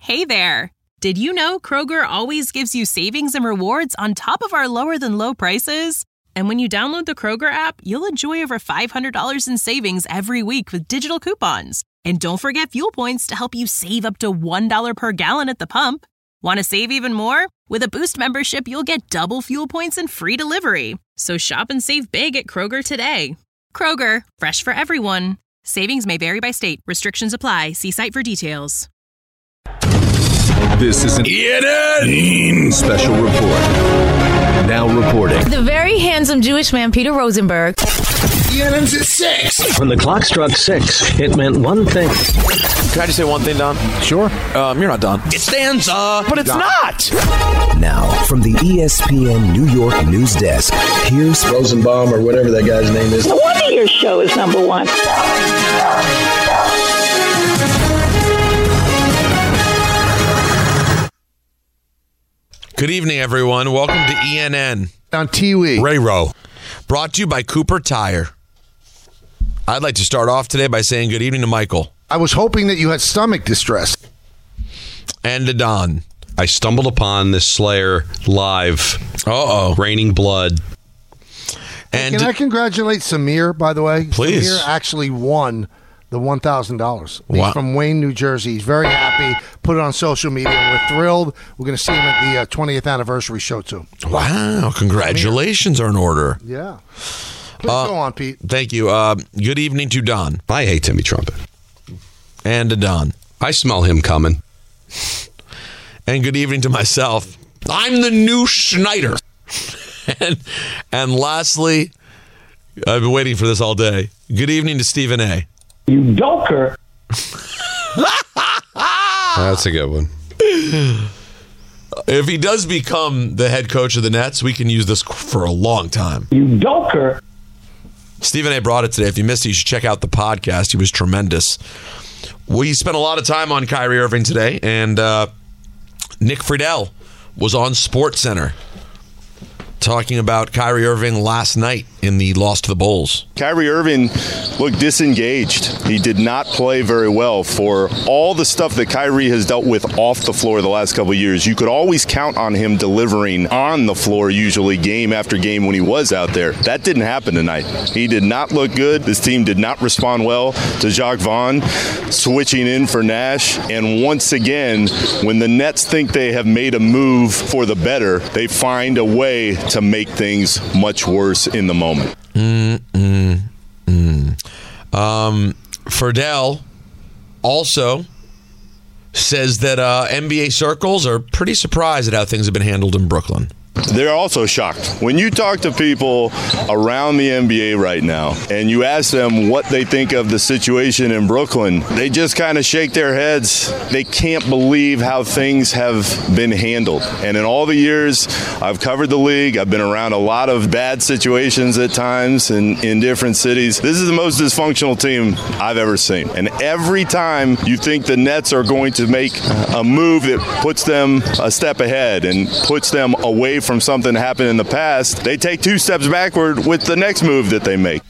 Hey there! Did you know Kroger always gives you savings and rewards on top of our lower-than-low prices? And when you download the Kroger app, you'll enjoy over $500 in savings every week with digital coupons. And don't forget fuel points to help you save up to $1 per gallon at the pump. Want to save even more? With a Boost membership, you'll get double fuel points and free delivery. So shop and save big at Kroger today. Kroger, fresh for everyone. Savings may vary by state. Restrictions apply. See site for details. This is an ENN special report. Now reporting. The very handsome Jewish man, Peter Rosenberg. ENN's at 6. When the clock struck 6, it meant one thing. Can I just say one thing, Don? Sure. You're not Don. It stands up. But it's not. Now, from the ESPN New York news desk, here's Rosenbaum or whatever that guy's name is. No wonder your show is number one. Good evening, everyone. Welcome to ENN. On Tiwi. Ray Rowe. Brought to you by Cooper Tire. I'd like to start off today by saying good evening to Michael. I was hoping that you had stomach distress. And to Don. I stumbled upon this Slayer live. Raining Blood. And can I congratulate Samir, by the way? Please. Samir actually won the $1,000. Wow. He's from Wayne, New Jersey. He's very happy. Put it on social media. We're thrilled. We're going to see him at the 20th anniversary show, too. Wow. Congratulations are in order. Yeah. Please go on, Pete. Thank you. Good evening to Don. I hate Timmy Trumpet. And to Don. I smell him coming. And good evening to myself. I'm the new Schneider. and lastly, I've been waiting for this all day. Good evening to Stephen A. You doker. That's a good one. If he does become the head coach of the Nets, we can use this for a long time. You doker. Stephen A. brought it today. If you missed it, you should check out the podcast. He was tremendous. We spent a lot of time on Kyrie Irving today, and Nick Friedel was on SportsCenter talking about Kyrie Irving last night in the loss to the Bulls. Kyrie Irving looked disengaged. He did not play very well for all the stuff that Kyrie has dealt with off the floor the last couple of years. You could always count on him delivering on the floor, usually game after game when he was out there. That didn't happen tonight. He did not look good. This team did not respond well to Jacques Vaughn switching in for Nash. And once again, when the Nets think they have made a move for the better, they find a way to make things much worse in the moment. Friedel also says that NBA circles are pretty surprised at how things have been handled in Brooklyn. They're also shocked. When you talk to people around the NBA right now and you ask them what they think of the situation in Brooklyn, they just kind of shake their heads. They can't believe how things have been handled. And in all the years I've covered the league, I've been around a lot of bad situations at times in different cities. This is the most dysfunctional team I've ever seen. And every time you think the Nets are going to make a move that puts them a step ahead and puts them away from something that happened in the past, they take 2 steps backward with the next move that they make.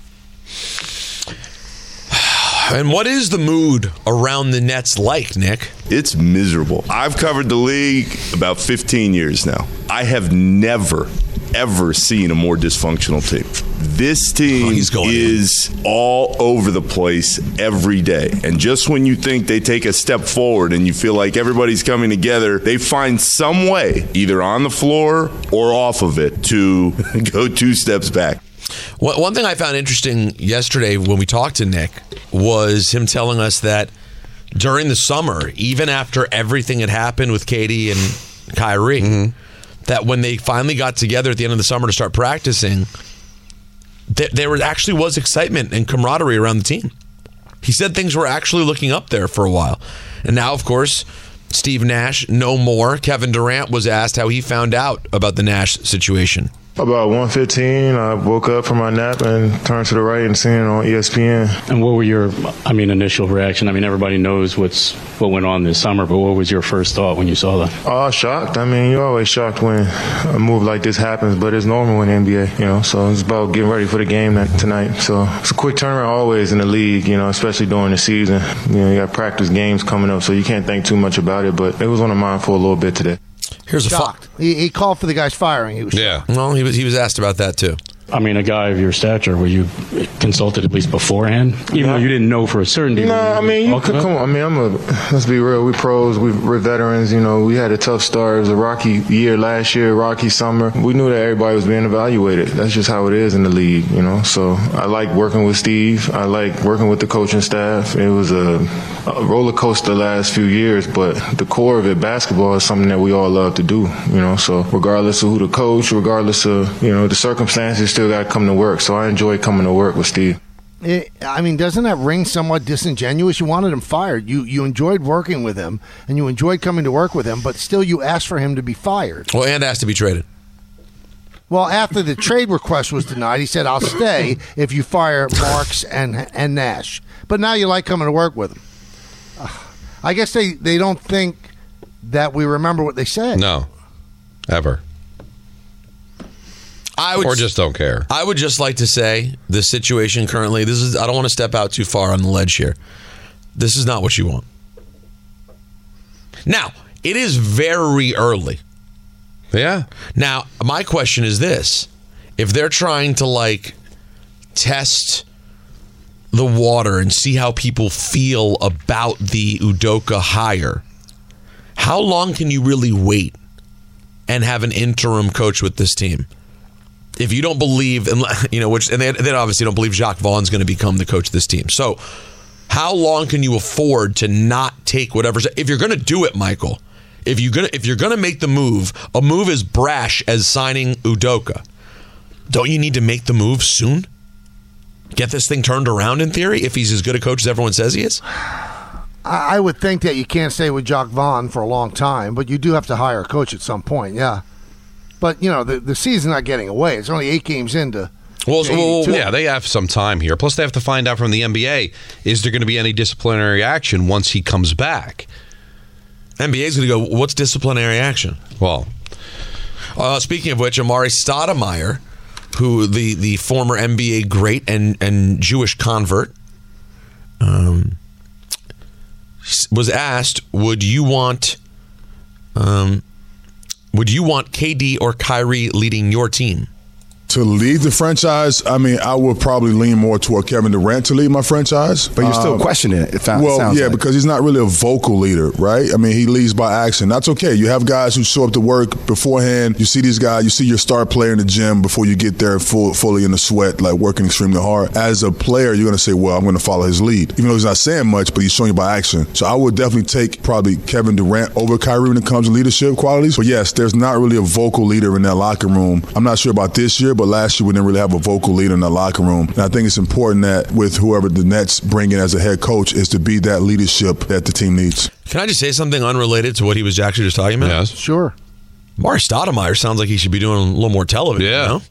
And what is the mood around the Nets like, Nick? It's miserable. I've covered the league about 15 years now. I have never, ever seen a more dysfunctional team. This team is all over the place every day. And just when you think they take a step forward and you feel like everybody's coming together, they find some way, either on the floor or off of it, to go 2 steps back. One thing I found interesting yesterday when we talked to Nick was him telling us that during the summer, even after everything had happened with Katie and Kyrie, that when they finally got together at the end of the summer to start practicing, there actually was excitement and camaraderie around the team. He said things were actually looking up there for a while. And now, of course, Steve Nash, no more. Kevin Durant was asked how he found out about the Nash situation. About 1:15, I woke up from my nap and turned to the right and seen it on ESPN. And what were your, initial reaction? Everybody knows what went on this summer, but what was your first thought when you saw that? Shocked. You're always shocked when a move like this happens, but it's normal in the NBA, so it's about getting ready for the game tonight. So it's a quick turnaround always in the league, especially during the season. You got practice games coming up, so you can't think too much about it, but it was on the mind for a little bit today. Here's a fact. He called for the guy's firing. He was shocked. Well, he was asked about that too. A guy of your stature, were you consulted at least beforehand? Even though you didn't know for a certainty? No, you could come on. Let's be real. We pros. We're veterans. We had a tough start. It was a rocky year last year, rocky summer. We knew that everybody was being evaluated. That's just how it is in the league, So I like working with Steve. I like working with the coaching staff. It was a roller coaster the last few years, but the core of it, basketball, is something that we all love to do, So regardless of who the coach, regardless of, the circumstances, still got to come to work. So I enjoy coming to work with Steve. Doesn't that ring somewhat disingenuous? You wanted him fired. You enjoyed working with him, and you enjoyed coming to work with him, but still you asked for him to be fired. Well, and asked to be traded. Well, after the trade request was denied, he said, I'll stay if you fire Marks and Nash. But now you like coming to work with him. I guess they don't think that we remember what they said. No, ever. Or just don't care. I would just like to say the situation currently, I don't want to step out too far on the ledge here. This is not what you want. Now, it is very early. Yeah. Now, my question is this. If they're trying to test the water and see how people feel about the Udoka hire, how long can you really wait and have an interim coach with this team? If you don't believe, and they obviously don't believe Jacques Vaughn's going to become the coach of this team. So how long can you afford to not take whatever? If you're going to do it, Michael, if you're going to make the move, a move as brash as signing Udoka, don't you need to make the move soon? Get this thing turned around in theory if he's as good a coach as everyone says he is? I would think that you can't stay with Jacques Vaughn for a long time, but you do have to hire a coach at some point, yeah. But, the season's not getting away. It's only 8 games into. Well, they have some time here. Plus, they have to find out from the NBA, is there going to be any disciplinary action once he comes back? NBA's going to go, what's disciplinary action? Well, speaking of which, Amari Stoudemire, who the former NBA great and Jewish convert, was asked, would you want KD or Kyrie leading your team? To lead the franchise, I would probably lean more toward Kevin Durant to lead my franchise. But you're still questioning it. Sounds like. Because he's not really a vocal leader, right? He leads by action. That's okay. You have guys who show up to work beforehand. You see these guys, you see your star player in the gym before you get there fully in the sweat, working extremely hard. As a player, you're going to say, well, I'm going to follow his lead. Even though he's not saying much, but he's showing you by action. So I would definitely take probably Kevin Durant over Kyrie when it comes to leadership qualities. But yes, there's not really a vocal leader in that locker room. I'm not sure about this year, but last year we didn't really have a vocal leader in the locker room. And I think it's important that with whoever the Nets bring in as a head coach is to be that leadership that the team needs. Can I just say something unrelated to what he was actually just talking about? Yes. Sure. Amari Stoudemire sounds like he should be doing a little more television. Yeah.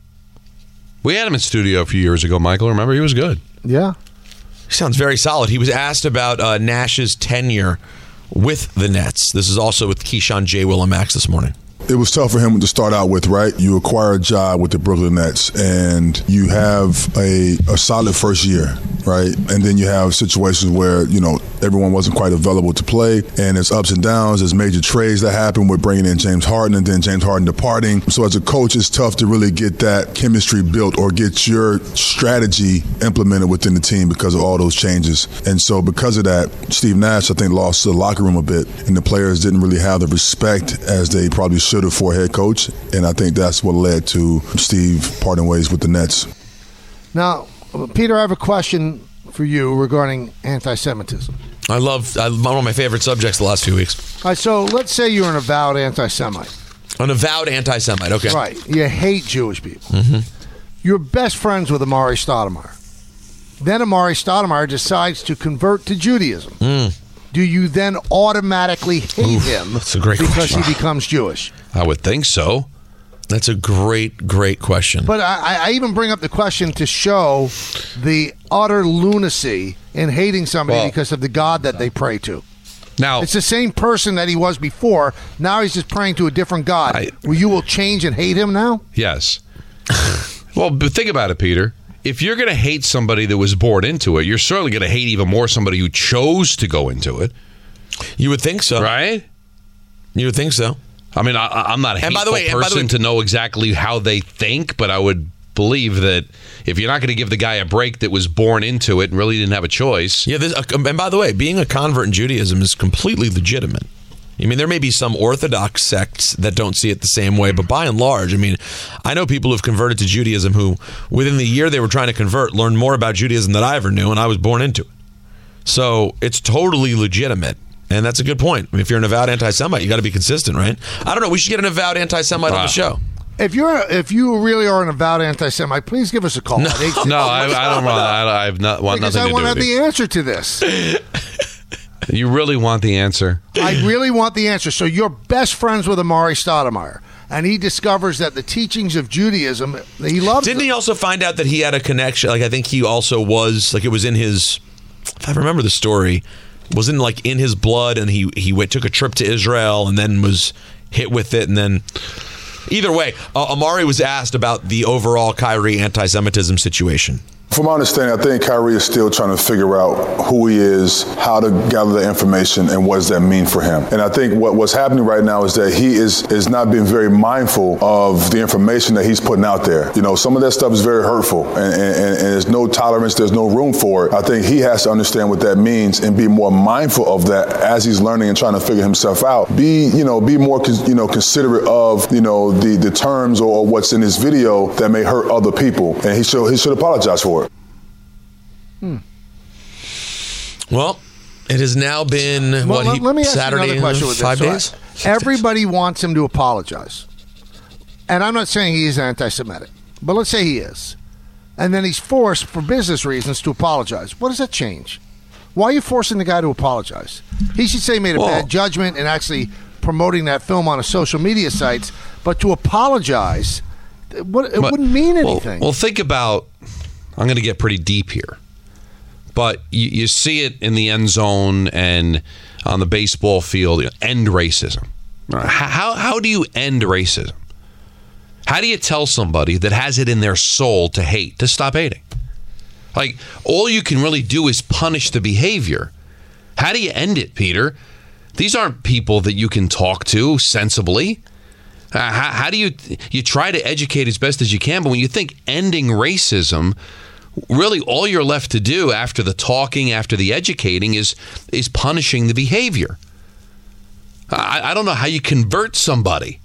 We had him in studio a few years ago, Michael. Remember? He was good. Yeah. He sounds very solid. He was asked about Nash's tenure with the Nets. This is also with Keyshawn J. Willimax this morning. It was tough for him to start out with, right? You acquire a job with the Brooklyn Nets, and you have a solid first year, right? And then you have situations where, everyone wasn't quite available to play, and there's ups and downs. There's major trades that happen with bringing in James Harden and then James Harden departing. So as a coach, it's tough to really get that chemistry built or get your strategy implemented within the team because of all those changes. And so because of that, Steve Nash, I think, lost the locker room a bit, and the players didn't really have the respect as they probably should have for a head coach. And I think that's what led to Steve parting ways with the Nets. Now, Peter, I have a question for you regarding anti-Semitism. One of my favorite subjects the last few weeks. All right, so let's say you're an avowed anti-Semite. An avowed anti-Semite, okay. Right. You hate Jewish people. Mm-hmm. You're best friends with Amari Stoudemire. Then Amari Stoudemire decides to convert to Judaism. Do you then automatically hate him that's a great because question. he becomes Jewish? I would think so. That's a great question. But I even bring up the question to show the utter lunacy in hating somebody because of the God that they pray to. Now, it's the same person that he was before. Now he's just praying to a different God. You will change and hate him now? Yes. Well, but think about it, Peter. If you're going to hate somebody that was born into it, you're certainly going to hate even more somebody who chose to go into it. You would think so. Right? You would think so. I mean, I'm not a hateful person to know exactly how they think, but I would believe that if you're not going to give the guy a break that was born into it and really didn't have a choice. Yeah, and by the way, being a convert in Judaism is completely legitimate. I mean, there may be some Orthodox sects that don't see it the same way, but by and large, I mean, I know people who've converted to Judaism who, within the year they were trying to convert, learned more about Judaism than I ever knew, and I was born into it. So it's totally legitimate. And that's a good point. I mean, if you're an avowed anti-Semite, you got to be consistent, right? I don't know. We should get an avowed anti-Semite on the show. If you really are an avowed anti-Semite, please give us a call. No, I don't want. I have not want because nothing to do with it. I want to have the answer to this. You really want the answer? I really want the answer. So you're best friends with Amari Stoudemire, and he discovers that the teachings of Judaism, he loves. Didn't he also find out that he had a connection? Like, I think he also was, like, it was in his, if I remember the story, wasn't like in his blood, and he took a trip to Israel and then was hit with it, and then either way, Amari was asked about the overall Kyrie anti-Semitism situation. From my understanding, I think Kyrie is still trying to figure out who he is, how to gather the information, and what does that mean for him. And I think what's happening right now is that he is not being very mindful of the information that he's putting out there. You know, some of that stuff is very hurtful, and there's no tolerance, there's no room for it. I think he has to understand what that means and be more mindful of that as he's learning and trying to figure himself out. Be more considerate of the terms or what's in his video that may hurt other people, and he should apologize for it. Well, it has now been let me ask Saturday, you another question with 5 this. days. Everybody wants him to apologize, and I'm not saying he is anti-Semitic, but let's say he is, and then he's forced for business reasons to apologize. What does that change? Why are you forcing the guy to apologize? He should say he made a bad judgment in actually promoting that film on a social media sites, but to apologize, it wouldn't mean anything. Well, think about. I'm going to get pretty deep here, but you see it in the end zone and on the baseball field. End racism. How do you end racism? How do you tell somebody that has it in their soul to hate to stop hating? Like, all you can really do is punish the behavior. How do you end it, Peter? These aren't people that you can talk to sensibly. How do you try to educate as best as you can? But when you think ending racism, really all you're left to do after the talking, after the educating, is punishing the behavior. I don't know how you convert somebody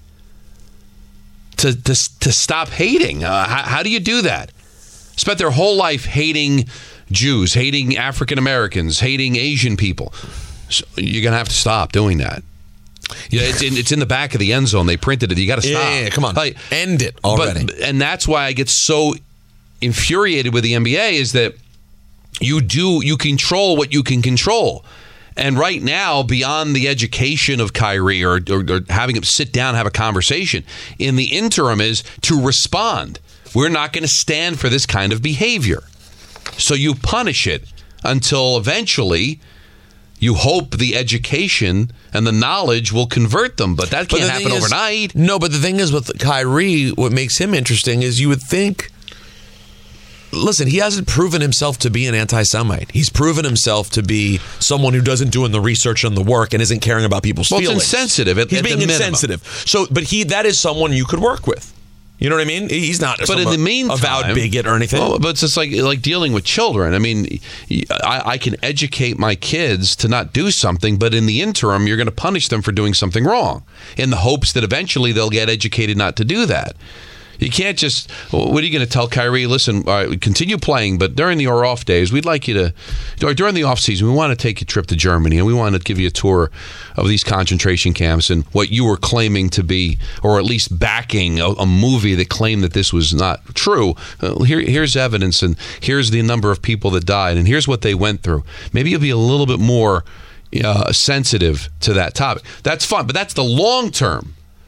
to stop hating. How do you do that? Spent their whole life hating Jews, hating African Americans, hating Asian people. So you're going to have to stop doing that. Yeah, it's in the back of the end zone. They printed it. You got to stop. Yeah, come on. Like, end it already. And that's why I get so infuriated with the NBA is that you control what you can control. And right now, beyond the education of Kyrie or having him sit down and have a conversation, in the interim is to respond. We're not going to stand for this kind of behavior. So you punish it until eventually you hope the education and the knowledge will convert them, but that can't happen overnight. No, but the thing is with Kyrie, what makes him interesting is you would think, listen, he hasn't proven himself to be an anti-Semite. He's proven himself to be someone who doesn't do the research and the work and isn't caring about people's feelings. It's insensitive. He's being insensitive. So, but that is someone you could work with. You know what I mean? He's not but in the meantime, avowed bigot or anything. Well, but it's just like dealing with children. I mean, I can educate my kids to not do something, but in the interim, you're going to punish them for doing something wrong in the hopes that eventually they'll get educated not to do that. You can't just, what are you going to tell Kyrie? Listen, continue playing, but during the off days, we'd like you to, during the off season, we want to take a trip to Germany and we want to give you a tour of these concentration camps and what you were claiming to be, or at least backing a movie that claimed that this was not true. Here's evidence, and here's the number of people that died, and here's what they went through. Maybe you'll be a little bit more sensitive to that topic. That's fun, but that's the long term.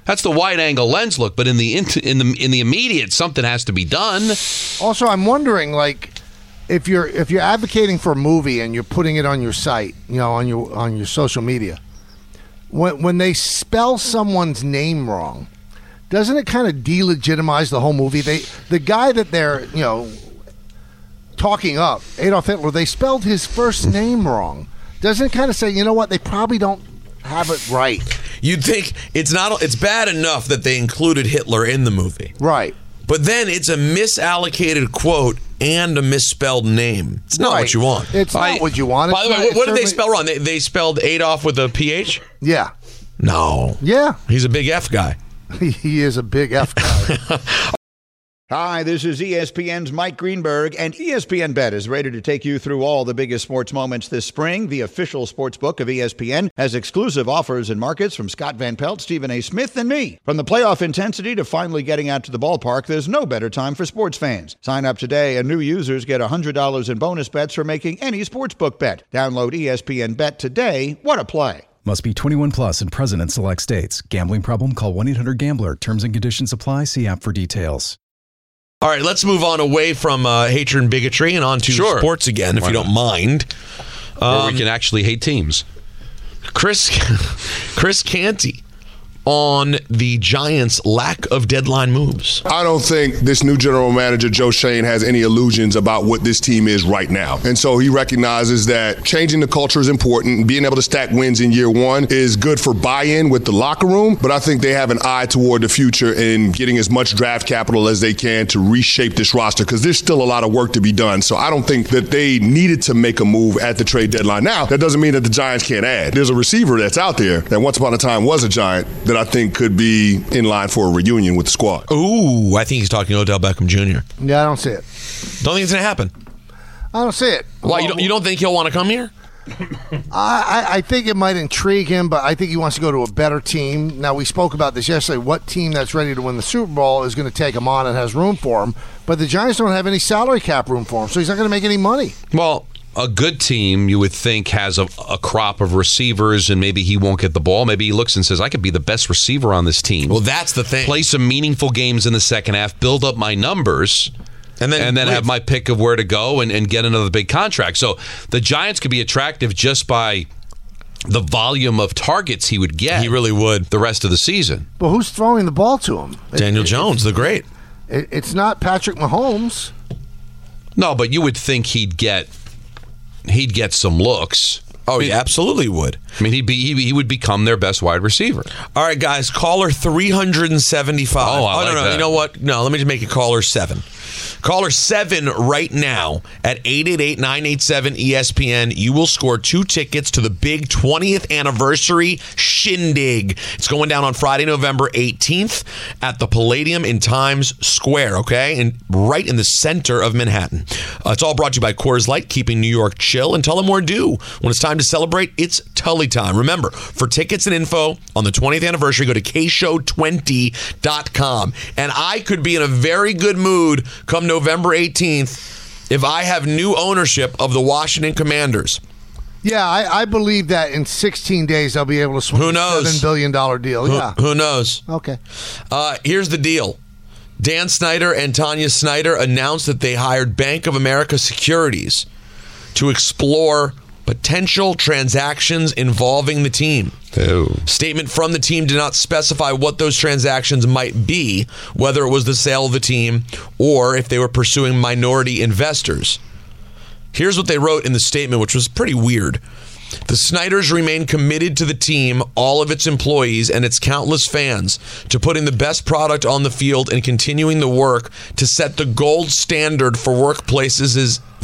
That's the wide-angle lens look, but in the immediate, something has to be done. Also, I'm wondering, like, if you're advocating for a movie and you're putting it on your site, on your social media, when they spell someone's name wrong, doesn't it kind of delegitimize the whole movie? The guy that they're talking up, Adolf Hitler, they spelled his first name wrong. Doesn't it kind of say, you know what, they probably don't have it right? You'd think it's bad enough that they included Hitler in the movie. Right. But then it's a misallocated quote and a misspelled name. It's not what you want. It's not what you want. By the way, what did they spell wrong? They spelled Adolf with a PH? Yeah. No. Yeah. He's a big F guy. He is a big F guy. Hi, this is ESPN's Mike Greenberg, and ESPN Bet is ready to take you through all the biggest sports moments this spring. The official sports book of ESPN has exclusive offers and markets from Scott Van Pelt, Stephen A. Smith, and me. From the playoff intensity to finally getting out to the ballpark, there's no better time for sports fans. Sign up today, and new users get $100 in bonus bets for making any sportsbook bet. Download ESPN Bet today. What a play. Must be 21 plus and present in select states. Gambling problem? Call 1-800-GAMBLER. Terms and conditions apply. See app for details. All right, let's move on away from hatred and bigotry and on to sports again, if you don't mind. Where we can actually hate teams. Chris Canty on the Giants' lack of deadline moves. I don't think this new general manager, Joe Schoen, has any illusions about what this team is right now. And so he recognizes that changing the culture is important. Being able to stack wins in year one is good for buy-in with the locker room. But I think they have an eye toward the future in getting as much draft capital as they can to reshape this roster, because there's still a lot of work to be done. So I don't think that they needed to make a move at the trade deadline. Now, that doesn't mean that the Giants can't add. There's a receiver that's out there that once upon a time was a Giant that I think could be in line for a reunion with the squad. Ooh, I think he's talking Odell Beckham Jr. Yeah, I don't see it. Don't think it's going to happen? I don't see it. Why, you don't think he'll want to come here? I think it might intrigue him, but I think he wants to go to a better team. Now, we spoke about this yesterday. What team that's ready to win the Super Bowl is going to take him on and has room for him? But the Giants don't have any salary cap room for him, so he's not going to make any money. Well, a good team, you would think, has a crop of receivers, and maybe he won't get the ball. Maybe he looks and says, I could be the best receiver on this team. Well, that's the thing. Play some meaningful games in the second half, build up my numbers, and then have my pick of where to go and get another big contract. So the Giants could be attractive just by the volume of targets he would get. He really would. The rest of the season. But who's throwing the ball to him? Daniel Jones, the great. It's not Patrick Mahomes. No, but you would think he'd get some looks. Oh, he absolutely would. I mean, he would become their best wide receiver. All right, guys, caller 375. Oh, I like no. that. You know what? No, let me just make it caller 7. Caller 7 right now at 888-987-ESPN. You will score 2 tickets to the big 20th anniversary shindig. It's going down on Friday, November 18th at the Palladium in Times Square, okay? And right in the center of Manhattan. It's all brought to you by Coors Light, keeping New York chill. And Tullamore Dew. When it's time to celebrate, it's Tully time. Remember, for tickets and info on the 20th anniversary, go to kshow20.com. And I could be in a very good mood come November 18th if I have new ownership of the Washington Commanders. Yeah, I believe that in 16 days they'll be able to swing a $7 billion deal. Who knows? Okay. Here's the deal. Dan Snyder and Tanya Snyder announced that they hired Bank of America Securities to explore potential transactions involving the team. Statement from the team did not specify what those transactions might be, whether it was the sale of the team or if they were pursuing minority investors. Here's what they wrote in the statement, which was pretty weird. The Snyders remain committed to the team, all of its employees, and its countless fans to putting the best product on the field and continuing the work to set the gold standard for workplaces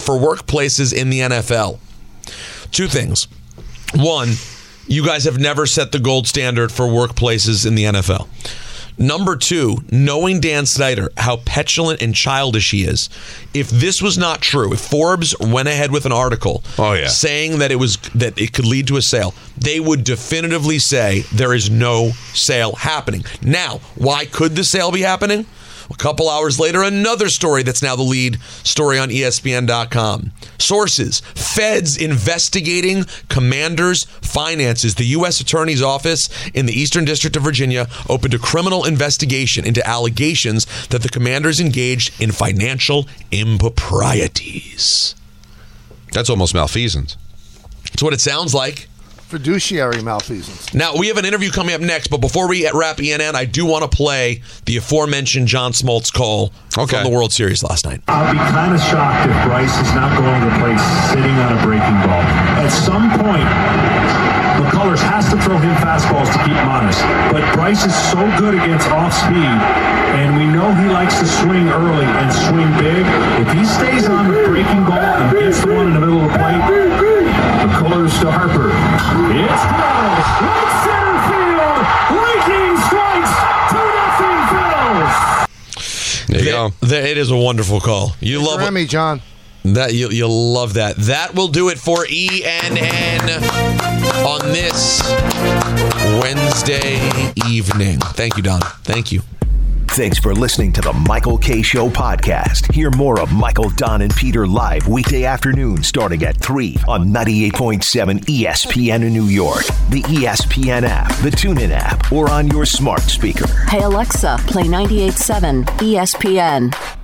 in the NFL. 2 things. 1, you guys have never set the gold standard for workplaces in the NFL. Number 2, knowing Dan Snyder, how petulant and childish he is. If this was not true, if Forbes went ahead with an article saying that it could lead to a sale, they would definitively say there is no sale happening. Now, why could the sale be happening? A couple hours later, another story that's now the lead story on ESPN.com. Sources, feds investigating Commanders' finances. The U.S. Attorney's Office in the Eastern District of Virginia opened a criminal investigation into allegations that the Commanders engaged in financial improprieties. That's almost malfeasance. That's what it sounds like. Fiduciary malfeasance. Now, we have an interview coming up next, but before we wrap ENN, I do want to play the aforementioned John Smoltz call from the World Series last night. I'll be kind of shocked if Bryce is not going to play sitting on a breaking ball. At some point, McCullers has to throw him fastballs to keep him honest. But Bryce is so good against off speed, and we know he likes to swing early and swing big. If he stays on the breaking ball and gets the one in the middle of the plate, McCullers to Harper. It's Phillips. Right center field. Lightning strikes. 2-0 Phils. There you go. It is a wonderful call. You love it, John. That you'll love that. That will do it for ENN on this Wednesday evening. Thank you, Don. Thank you. Thanks for listening to the Michael Kay Show podcast. Hear more of Michael, Don, and Peter live weekday afternoon starting at 3 on 98.7 ESPN in New York, the ESPN app, the TuneIn app, or on your smart speaker. Hey, Alexa, play 98.7 ESPN.